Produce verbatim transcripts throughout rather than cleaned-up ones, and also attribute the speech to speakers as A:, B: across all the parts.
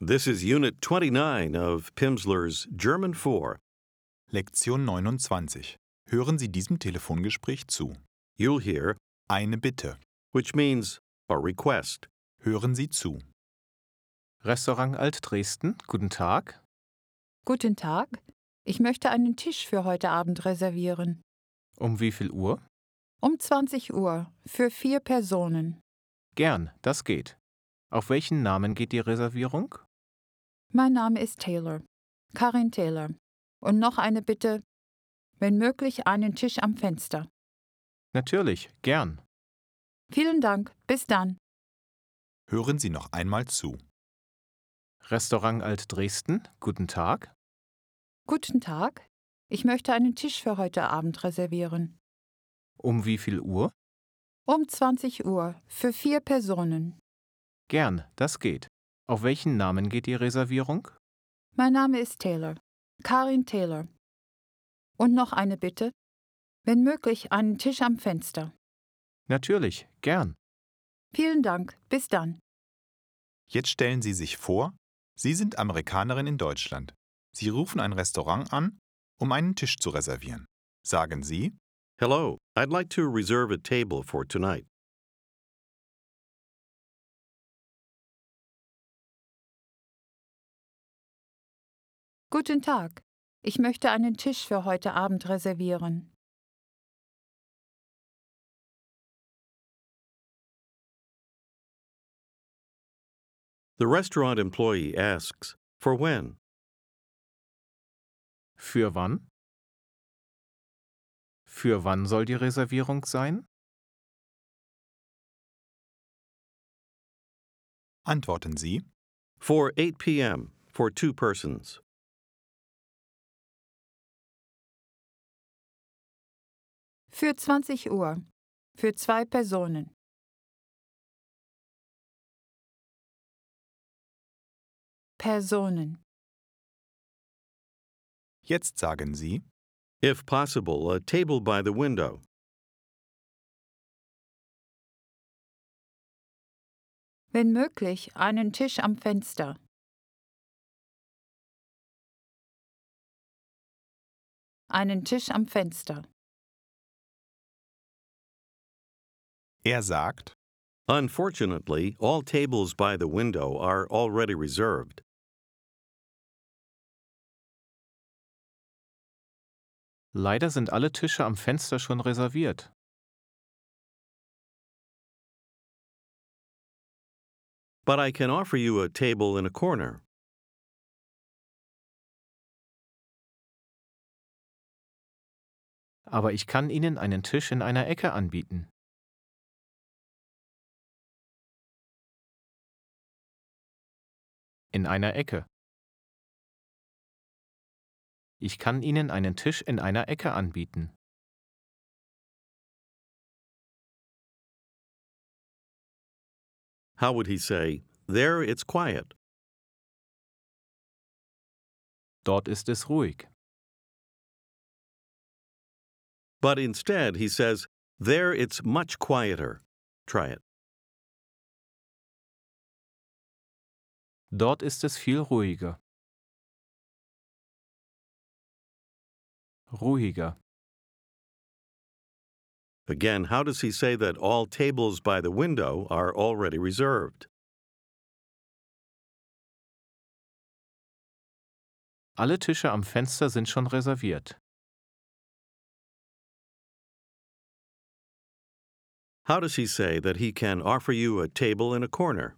A: This is Unit twenty-nine of Pimsleur's German four.
B: Lektion neunundzwanzig. Hören Sie diesem Telefongespräch zu.
A: You'll hear,
B: Eine Bitte.
A: which means a request.
B: Hören Sie zu.
C: Restaurant Alt-Dresden, guten Tag.
D: Guten Tag. Ich möchte einen Tisch für heute Abend reservieren.
C: Um wie viel Uhr?
D: Um zwanzig Uhr. Für vier Personen.
C: Gern, das geht. Auf welchen Namen geht die Reservierung?
D: Mein Name ist Taylor. Karin Taylor. Und noch eine Bitte. Wenn möglich, einen Tisch am Fenster.
C: Natürlich, gern.
D: Vielen Dank. Bis dann.
B: Hören Sie noch einmal zu.
C: Restaurant Alt-Dresden, guten Tag.
D: Guten Tag. Ich möchte einen Tisch für heute Abend reservieren.
C: Um wie viel Uhr?
D: Um zwanzig Uhr. Für vier Personen.
C: Gern, das geht. Auf welchen Namen geht die Reservierung?
D: Mein Name ist Taylor. Karin Taylor. Und noch eine Bitte. Wenn möglich, einen Tisch am Fenster.
C: Natürlich, gern.
D: Vielen Dank. Bis dann.
B: Jetzt stellen Sie sich vor, Sie sind Amerikanerin in Deutschland. Sie rufen ein Restaurant an, um einen Tisch zu reservieren. Sagen Sie,
A: Hello, I'd like to reserve a table for tonight.
D: Guten Tag. Ich möchte einen Tisch für heute Abend reservieren.
A: The restaurant employee asks, for when?
C: Für wann? Für wann soll die Reservierung sein?
B: antworten Sie,
A: For eight p.m. for two persons.
D: Für zwanzig Uhr. Für zwei Personen. Personen.
B: jetzt sagen Sie,
A: If possible, a table by the window.
D: Wenn möglich, einen Tisch am Fenster. Einen Tisch am Fenster.
B: er sagt,
A: Unfortunately, all tables by the window are already reserved.
C: Leider sind alle Tische am Fenster schon reserviert.
A: But I can offer you a table in a corner.
C: Aber ich kann Ihnen einen Tisch in einer Ecke anbieten. In einer Ecke. Ich kann Ihnen einen Tisch in einer Ecke anbieten.
A: How would he say, there it's quiet?
C: Dort ist es ruhig.
A: But instead, he says, there it's much quieter. Try it.
C: Dort ist es viel ruhiger. Ruhiger.
A: Again, how does he say that all tables by the window are already reserved?
C: Alle Tische am Fenster sind schon reserviert.
A: How does he say that he can offer you a table in a corner?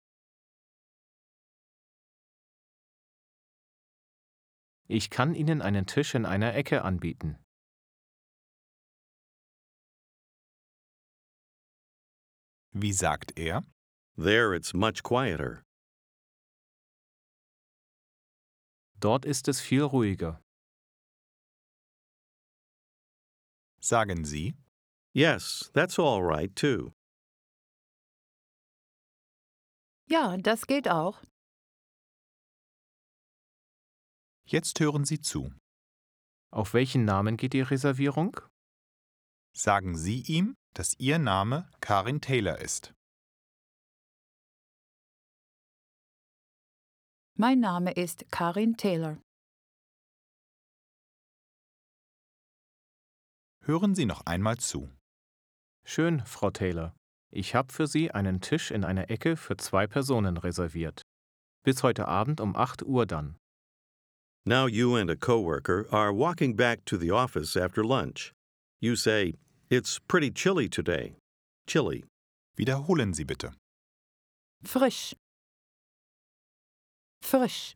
C: Ich kann Ihnen einen Tisch in einer Ecke anbieten.
B: wie sagt er,
A: There it's much quieter.
C: Dort ist es viel ruhiger.
B: sagen Sie,
A: Yes, that's all right, too.
D: Ja, das geht auch.
B: jetzt hören Sie zu.
C: Auf welchen Namen geht die Reservierung?
B: Sagen Sie ihm, dass Ihr Name Karin Taylor ist.
D: Mein Name ist Karin Taylor.
B: Hören Sie noch einmal zu.
C: Schön, Frau Taylor. Ich habe für Sie einen Tisch in einer Ecke für zwei Personen reserviert. Bis heute Abend um acht Uhr dann.
A: Now you and a coworker are walking back to the office after lunch. You say, "It's pretty chilly today." Chilly.
B: Wiederholen Sie bitte.
D: Frisch. Frisch.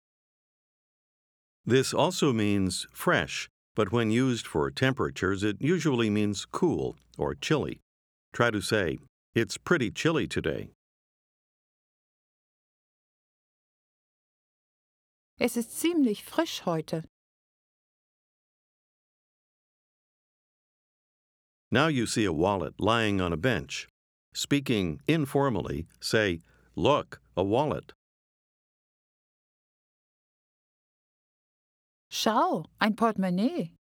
A: This also means fresh, but when used for temperatures, it usually means cool or chilly. Try to say, "It's pretty chilly today."
D: Es ist ziemlich frisch heute.
A: Now you see a wallet lying on a bench. Speaking informally, say, "Look, a wallet."
D: Schau, ein Portemonnaie.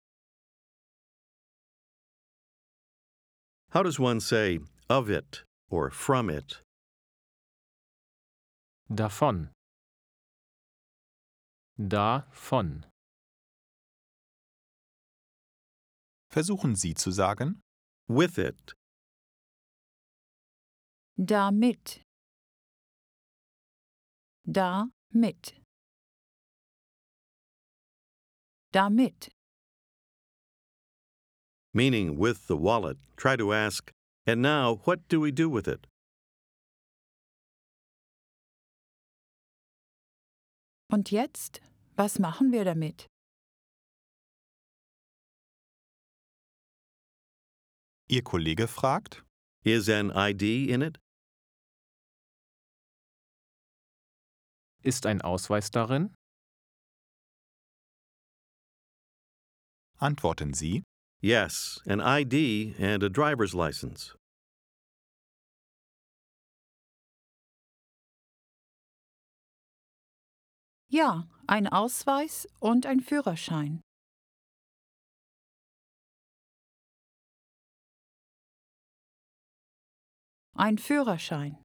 A: How does one say "of it" or "from it"?
C: Davon. Davon.
B: Versuchen Sie zu sagen.
A: With it.
D: Damit. Damit. Damit.
A: Meaning with the wallet, try to ask, "And now, what do we do with it?"
D: Und jetzt? Was machen wir damit?
B: Ihr Kollege fragt.
A: Is an I D in it?
C: Ist ein Ausweis darin?
B: Antworten Sie.
A: Yes, an I D and a driver's license.
D: Ja, ein Ausweis und ein Führerschein. Ein Führerschein.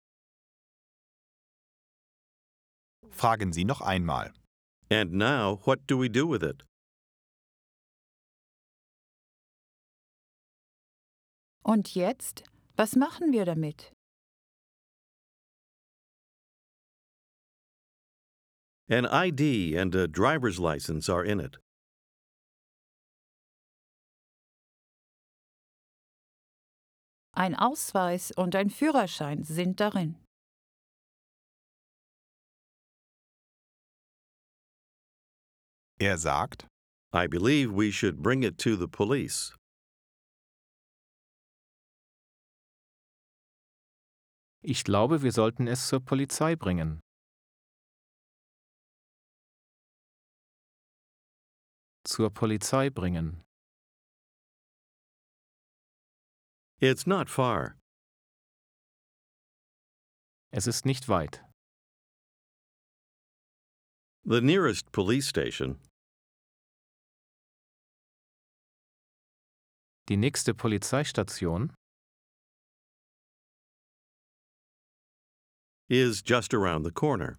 B: Fragen Sie noch einmal.
A: And now, what do we do with it?
D: Und jetzt? Was machen wir damit?
A: An I D and a driver's license are in it.
D: Ein Ausweis und ein Führerschein sind darin.
B: Er sagt.
A: I believe we should bring it to the police.
C: Ich glaube, wir sollten es zur Polizei bringen. Zur Polizei bringen.
A: It's not far.
C: Es ist nicht weit.
A: The nearest police station
C: Die nächste Polizeistation
A: is just around the corner.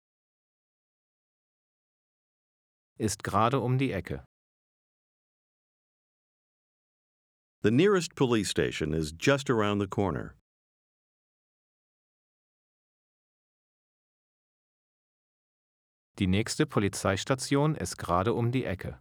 C: ist gerade um die Ecke.
A: The nearest police station is just around the corner.
C: Die nächste Polizeistation ist gerade um die Ecke.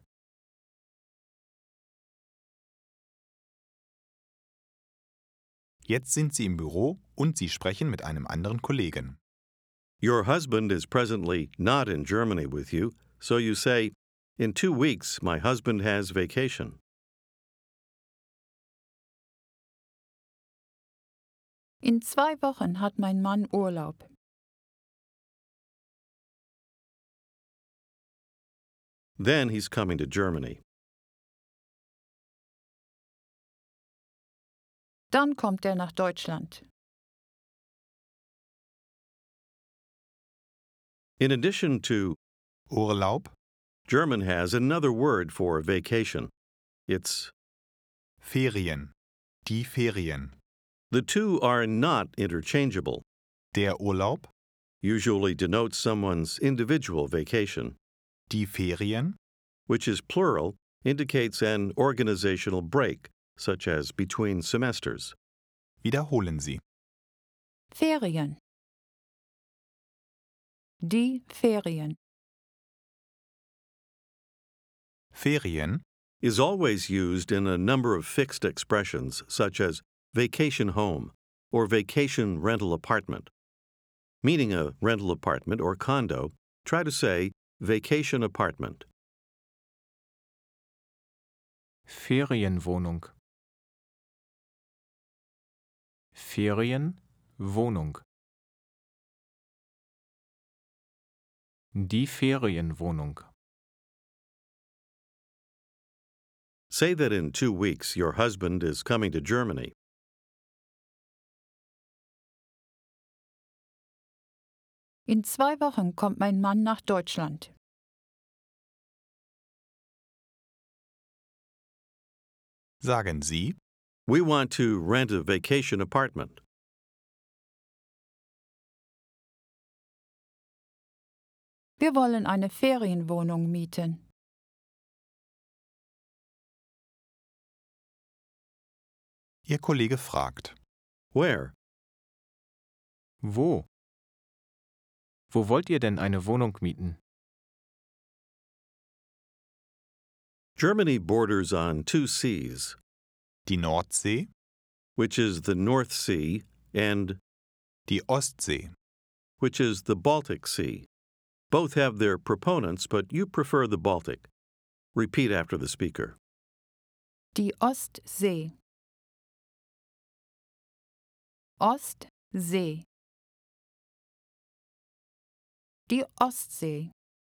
B: Jetzt sind Sie im Büro und Sie sprechen mit einem anderen Kollegen.
A: Your husband is presently not in Germany with you, so you say, "In two weeks, my husband has vacation."
D: In zwei Wochen hat mein Mann Urlaub.
A: Then he's coming to Germany.
D: Dann kommt er nach Deutschland.
A: In addition to
B: Urlaub.
A: German has another word for vacation. It's
B: Ferien. Die Ferien.
A: the two are not interchangeable.
B: Der Urlaub.
A: usually denotes someone's individual vacation.
B: Die Ferien,
A: Which is plural, indicates an organizational break, such as between semesters.
B: wiederholen Sie.
D: Ferien. Die Ferien.
B: Ferien,
A: Is always used in a number of fixed expressions, such as vacation home or vacation rental apartment. Meaning a rental apartment or condo, try to say vacation apartment.
C: Ferienwohnung. Ferienwohnung. Die Ferienwohnung.
A: Say that in two weeks your husband is coming to Germany.
D: In zwei Wochen kommt mein Mann nach Deutschland.
B: sagen Sie.
A: We want to rent a vacation apartment.
D: Wir wollen eine Ferienwohnung mieten.
B: Ihr Kollege fragt.
A: Where?
C: Wo? Wo wollt ihr denn eine Wohnung mieten?
A: Germany borders on two seas,
B: Die Nordsee,
A: which is the North Sea, and
B: die Ostsee.
A: which is the Baltic Sea. Both have their proponents, but you prefer the Baltic. Repeat after the speaker.
D: Die Ostsee. Ostsee. Die Ostsee.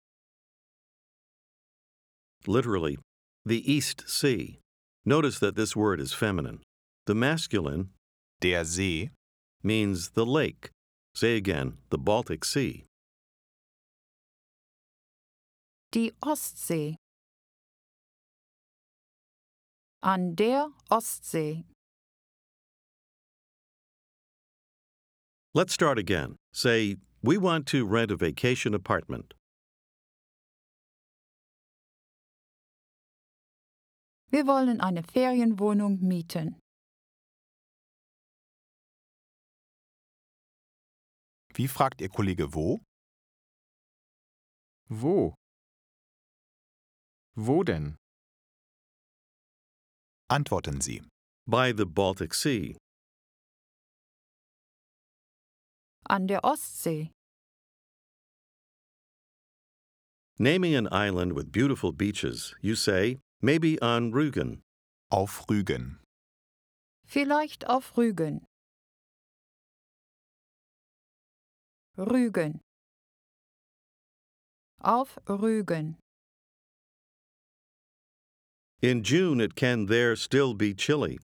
A: Literally, the East Sea. Notice that this word is feminine. The masculine
B: Der See,
A: means the lake. Say again, the Baltic Sea.
D: Die Ostsee. An der Ostsee.
A: Let's start again. Say, we want to rent a vacation apartment.
D: Wir wollen eine Ferienwohnung mieten.
B: wie fragt Ihr Kollege wo?
C: Wo? Wo denn?
B: Antworten Sie.
A: By the Baltic Sea.
D: An der Ostsee.
A: Naming an island with beautiful beaches, you say, maybe on Rügen.
B: Auf Rügen.
D: Vielleicht auf Rügen. Rügen. Auf Rügen.
A: In June, it can there still be chilly.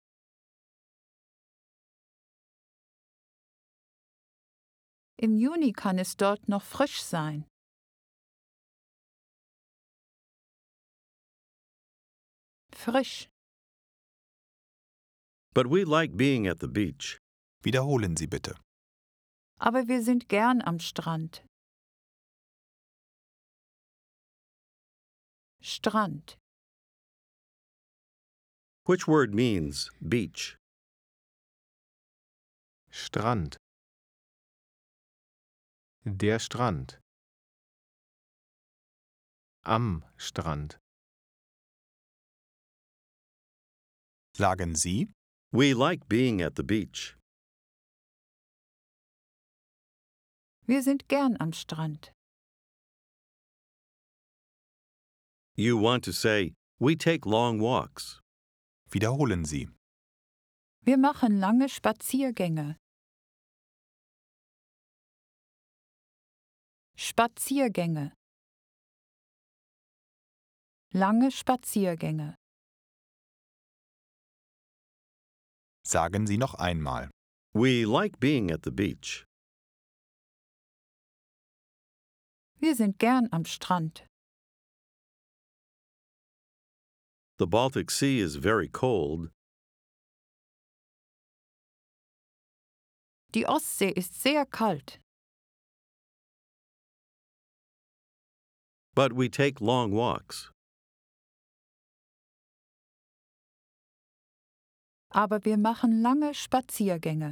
D: Im Juni kann es dort noch frisch sein. Frisch.
A: But we like being at the beach.
B: Wiederholen Sie bitte.
D: Aber wir sind gern am Strand. Strand.
A: Which word means beach?
C: Strand. Der Strand. Am Strand.
B: Sagen Sie.
A: We like being at the beach.
D: Wir sind gern am Strand.
A: You want to say, we take long walks.
B: Wiederholen Sie.
D: Wir machen lange Spaziergänge. Spaziergänge. Lange Spaziergänge.
B: Sagen Sie noch einmal.
A: We like being at the beach.
D: Wir sind gern am Strand.
A: The Baltic Sea is very cold.
D: Die Ostsee ist sehr kalt.
A: But we take long walks.
D: Aber wir machen lange Spaziergänge.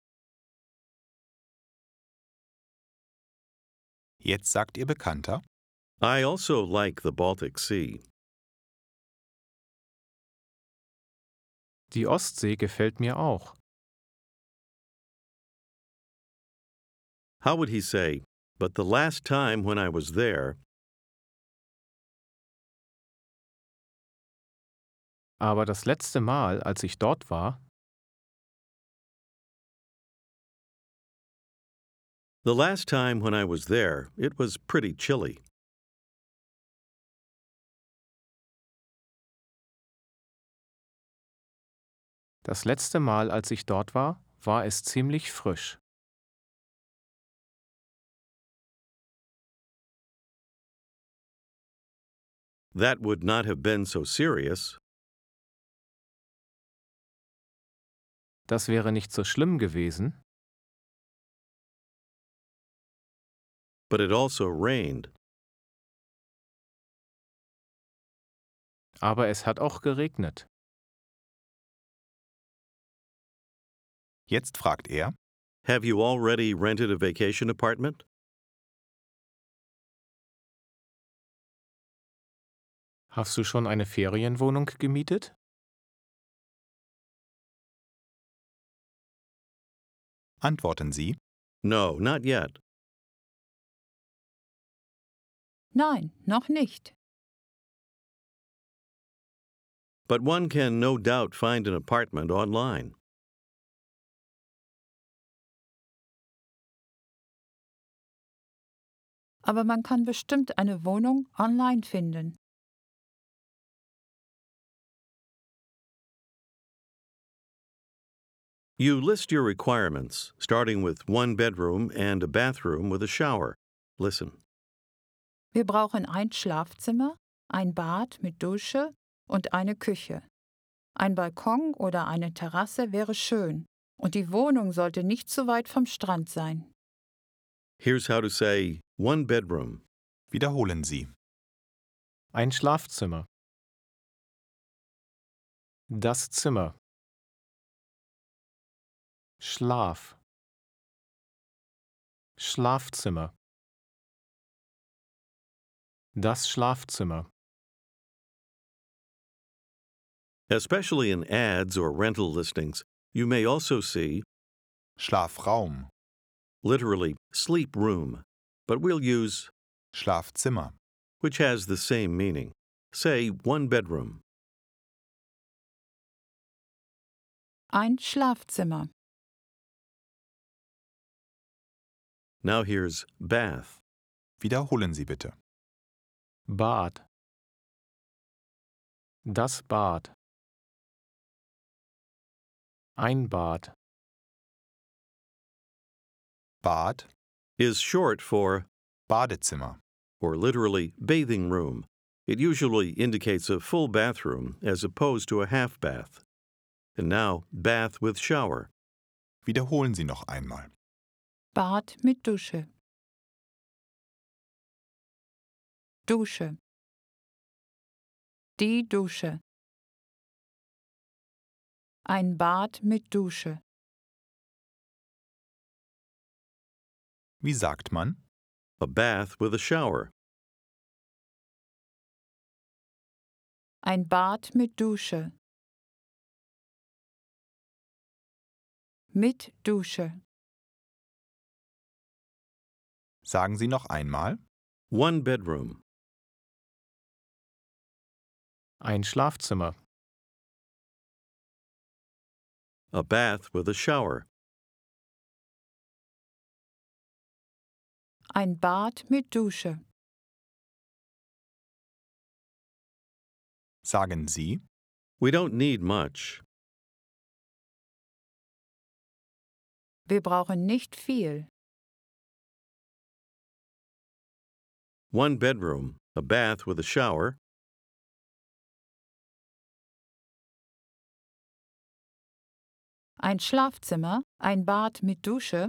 B: Jetzt sagt Ihr Bekannter:
A: I also like the Baltic Sea.
C: Die Ostsee gefällt mir auch.
A: How would he say, but the last time when I was there,
C: Aber das letzte Mal, als ich dort war,
A: the last time when I was there, it was pretty chilly.
C: das letzte Mal, als ich dort war, war es ziemlich frisch.
A: That would not have been so serious,
C: Das wäre nicht so schlimm gewesen,
A: but it also rained.
C: aber es hat auch geregnet.
B: Jetzt fragt er:
A: Have you already rented a vacation apartment?
C: Hast du schon eine Ferienwohnung gemietet?
B: Antworten Sie:
A: No, not yet.
D: Nein, noch nicht.
A: But one can no doubt find an apartment online.
D: Aber man kann bestimmt eine Wohnung online finden.
A: You list your requirements, starting with one bedroom and a bathroom with a shower. Listen.
D: Wir brauchen ein Schlafzimmer, ein Bad mit Dusche und eine Küche. Ein Balkon oder eine Terrasse wäre schön und die Wohnung sollte nicht zu weit vom Strand sein.
A: Here's how to say one bedroom,
B: Wiederholen Sie.
C: Ein Schlafzimmer. Das Zimmer. Schlaf. Schlafzimmer. Das Schlafzimmer.
A: especially in ads or rental listings. You may also see,
B: Schlafraum,
A: literally, sleep room, but we'll use,
B: Schlafzimmer,
A: which has the same meaning. Say one bedroom.
D: Ein Schlafzimmer.
A: Now here's bath.
B: Wiederholen Sie bitte.
C: Bad. Das Bad. Ein Bad.
B: Bad,
A: Is short for,
B: Badezimmer.
A: or literally, bathing room. It usually indicates a full bathroom as opposed to a half bath. And now, bath with shower.
B: Wiederholen Sie noch einmal.
D: Bad mit Dusche. Dusche. Die Dusche. Ein Bad mit Dusche.
B: Wie sagt man?
A: A bath with a shower.
D: Ein Bad mit Dusche. Mit Dusche.
B: Sagen Sie noch einmal.
A: One bedroom.
C: Ein Schlafzimmer.
A: A bath with a shower.
D: Ein Bad mit Dusche.
B: Sagen Sie.
A: We don't need much.
D: Wir brauchen nicht viel.
A: One bedroom, a bath with a shower.
D: Ein Schlafzimmer, ein Bad mit Dusche.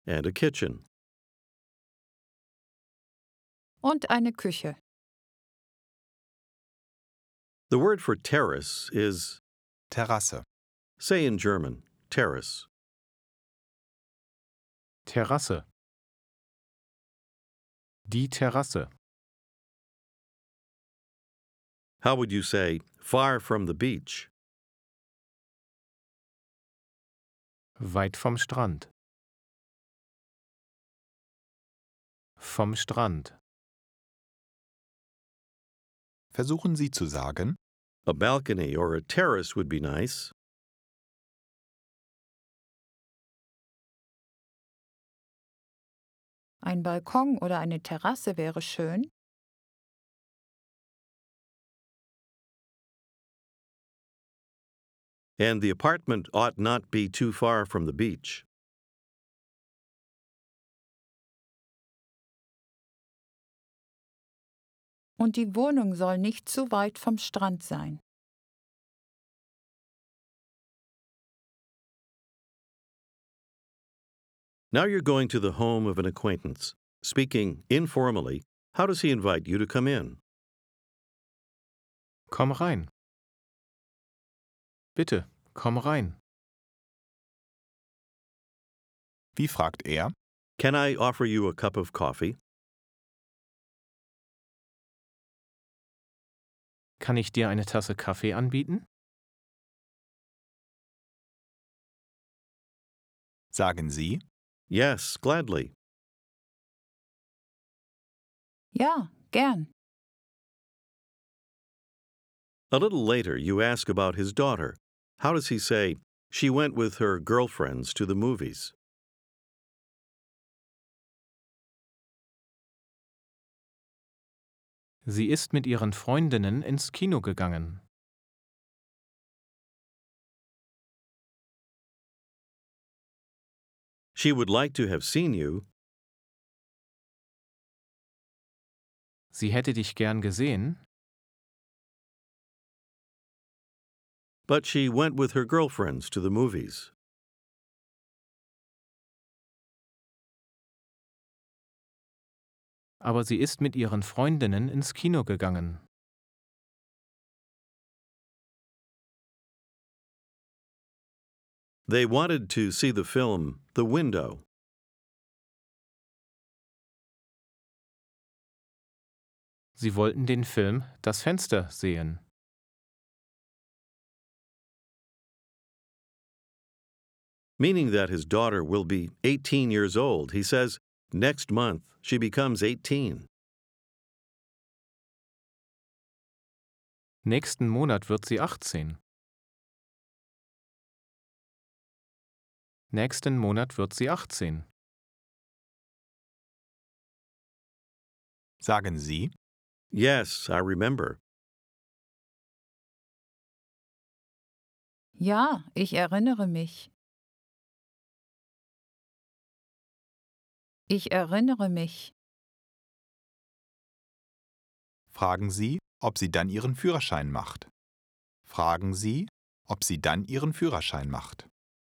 A: and a kitchen.
D: Und eine Küche.
A: The word for terrace is,
B: Terrasse.
A: say in German, terrace.
C: Terrasse. Die Terrasse.
A: How would you say, far from the beach?
C: Weit vom Strand. Vom Strand.
B: Versuchen Sie zu sagen,
A: A balcony or a terrace would be nice.
D: Ein Balkon oder eine Terrasse wäre schön.
A: And the apartment ought not be too far from the beach.
D: Und die Wohnung soll nicht zu weit vom Strand sein.
A: Now you're going to the home of an acquaintance. Speaking informally, how does he invite you to come in?
C: Komm rein. Bitte, komm rein.
B: wie fragt er?
A: Can I offer you a cup of coffee?
C: Kann ich dir eine Tasse Kaffee anbieten?
B: Sagen Sie,
A: Yes, gladly.
D: Ja, gern.
A: A little later, you ask about his daughter. How does he say, she went with her girlfriends to the movies?
C: Sie ist mit ihren Freundinnen ins Kino gegangen.
A: She would like to have seen you.
C: Sie hätte dich gern gesehen,
A: But she went with her girlfriends to the movies.
C: aber sie ist mit ihren Freundinnen ins Kino gegangen.
A: They wanted to see the film The Window.
C: Sie wollten den Film Das Fenster sehen.
A: Meaning that his daughter will be eighteen years old. He says, next month she becomes eighteen.
C: Nächsten Monat wird sie achtzehn. Nächsten Monat wird sie achtzehn.
B: sagen Sie,
A: Yes, I remember.
D: Ja, ich erinnere mich. Ich erinnere mich.
B: fragen Sie, ob sie dann Ihren Führerschein macht. Fragen Sie, ob sie dann Ihren Führerschein macht.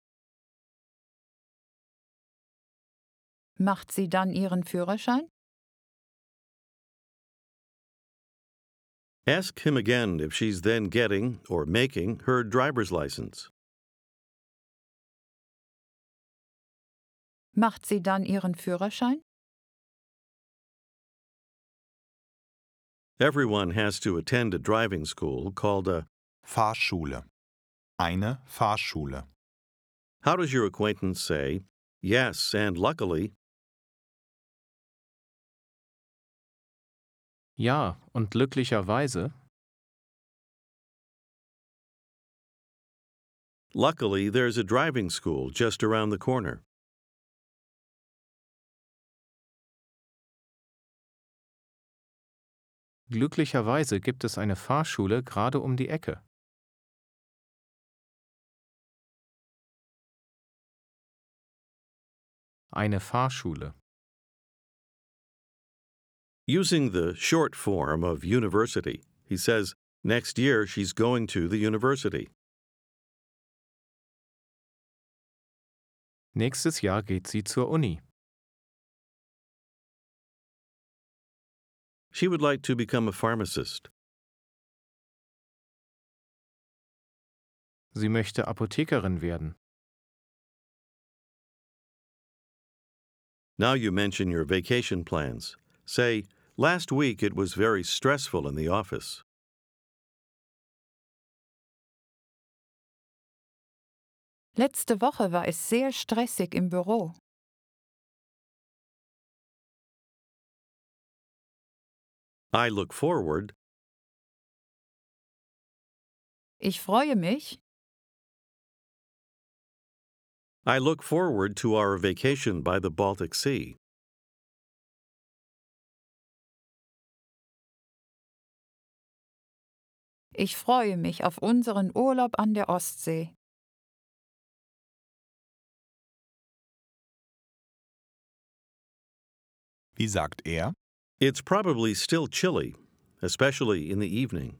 D: Macht sie dann ihren Führerschein?
A: Ask him again if she's then getting or making her driver's license.
D: Macht sie dann ihren Führerschein?
A: Everyone has to attend a driving school called a.
B: Fahrschule. Eine Fahrschule.
A: How does your acquaintance say, yes, and luckily?
C: Ja, und glücklicherweise,
A: Luckily, there's a driving school just around the corner.
C: glücklicherweise gibt es eine Fahrschule gerade um die Ecke. Eine Fahrschule.
A: Using the short form of university, he says, next year she's going to the university.
C: Nächstes Jahr geht sie zur Uni.
A: She would like to become a pharmacist.
C: Sie möchte Apothekerin werden.
A: Now you mention your vacation plans. Say, last week it was very stressful in the office.
D: Letzte Woche war es sehr stressig im Büro.
A: I look forward.
D: Ich freue mich.
A: I look forward to our vacation by the Baltic Sea.
D: Ich freue mich auf unseren Urlaub an der Ostsee.
B: Wie sagt er?
A: It's probably still chilly, especially in the evening.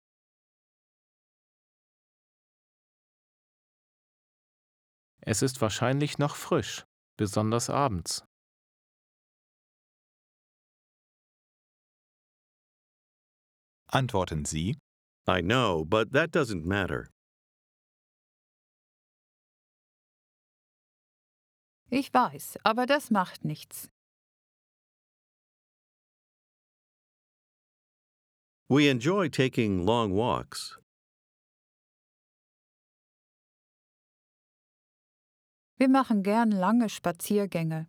C: Es ist wahrscheinlich noch frisch, besonders abends.
B: Antworten Sie.
A: I know, but that doesn't matter.
D: Ich weiß, aber das macht nichts.
A: We enjoy taking long walks.
D: Wir machen gern lange Spaziergänge.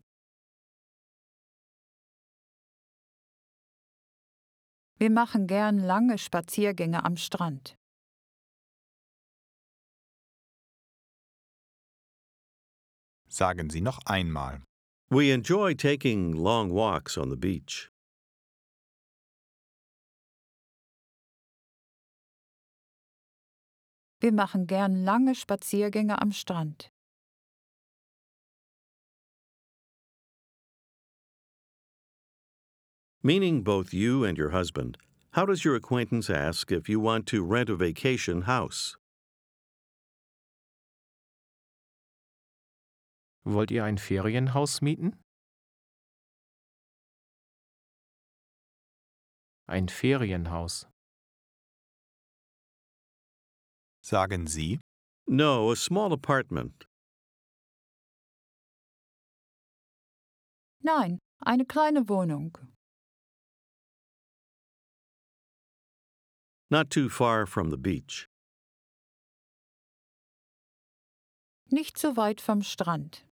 D: Wir machen gern lange Spaziergänge am Strand.
B: Sagen Sie noch einmal.
A: We enjoy taking long walks on the beach.
D: Wir machen gern lange Spaziergänge am Strand.
A: Meaning both you and your husband, how does your acquaintance ask if you want to rent a vacation house?
C: Wollt ihr ein Ferienhaus mieten? Ein Ferienhaus.
B: Sagen Sie.
A: No, a small apartment.
D: Nein, eine kleine Wohnung.
A: Not too far from the beach.
D: Nicht zu weit vom Strand.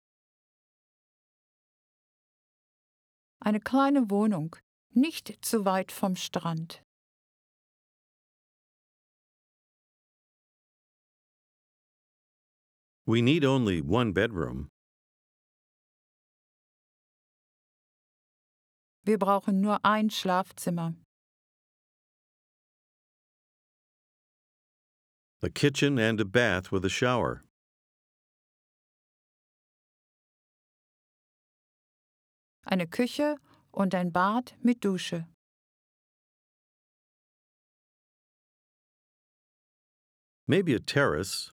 D: Eine kleine Wohnung, nicht zu weit vom Strand.
A: We need only one bedroom.
D: Wir brauchen nur ein Schlafzimmer.
A: A kitchen and a bath with a shower.
D: Eine Küche und ein Bad mit Dusche.
A: Maybe a terrace.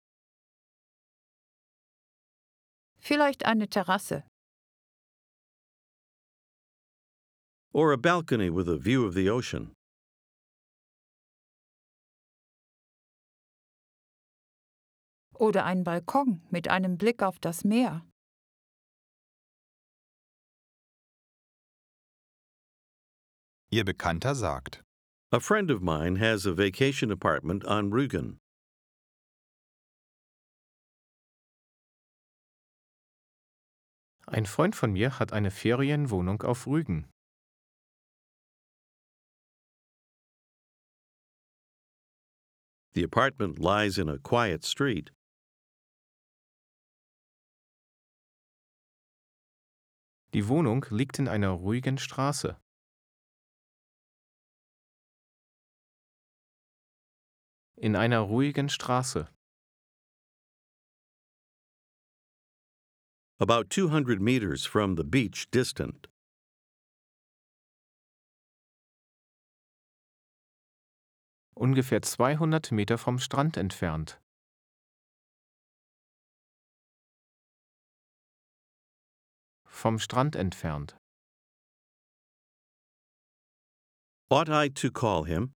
D: Vielleicht eine Terrasse.
A: Or a balcony with a view of the ocean.
D: Oder ein Balkon mit einem Blick auf das Meer.
B: Ihr Bekannter sagt.
A: A friend of mine has a vacation apartment on Rügen.
C: Ein Freund von mir hat eine Ferienwohnung auf Rügen.
A: The apartment lies in a quiet street.
C: Die Wohnung liegt in einer ruhigen Straße. In einer ruhigen Straße.
A: About two hundred meters from the beach distant.
C: Ungefähr zweihundert Meter vom Strand entfernt. vom Strand entfernt.
A: Ought I to call him?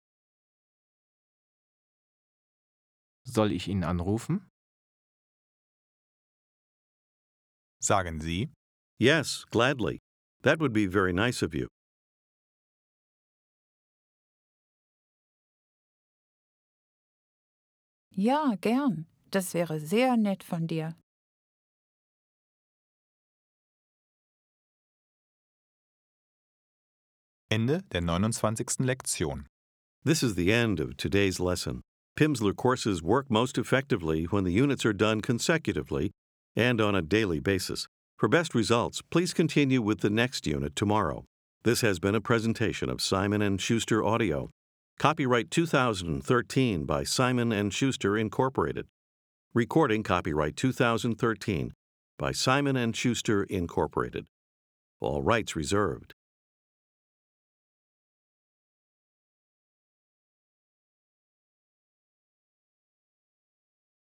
C: Soll ich ihn anrufen?
B: Sagen Sie,
A: Yes, gladly. That would be very nice of you.
D: Ja, gern. Das wäre sehr nett von dir.
B: Ende der neunundzwanzigsten Lektion.
A: This is the end of today's lesson. Pimsleur courses work most effectively when the units are done consecutively and on a daily basis. For best results, please continue with the next unit tomorrow. This has been a presentation of Simon and Schuster Audio. Copyright two thousand thirteen by Simon and Schuster Incorporated. Recording copyright two thousand thirteen by Simon and Schuster Incorporated. All rights reserved.